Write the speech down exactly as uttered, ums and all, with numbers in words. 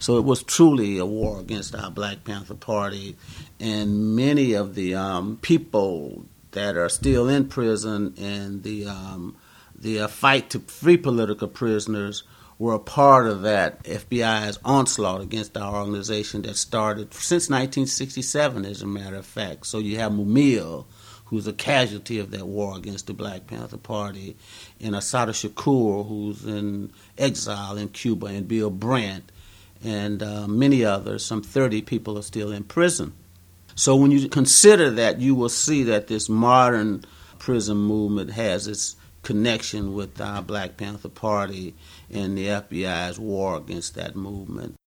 So it was truly a war against our Black Panther Party, and many of the um, people that are still in prison and the um, the uh, fight to free political prisoners were a part of that F B I's onslaught against our organization that started since nineteen sixty-seven, as a matter of fact. So you have Mumia, who's a casualty of that war against the Black Panther Party, and Assata Shakur, who's in exile in Cuba, and Bill Brandt, and uh, many others. Some thirty people are still in prison. So when you consider that, you will see that this modern prison movement has its connection with our Black Panther Party and the F B I's war against that movement.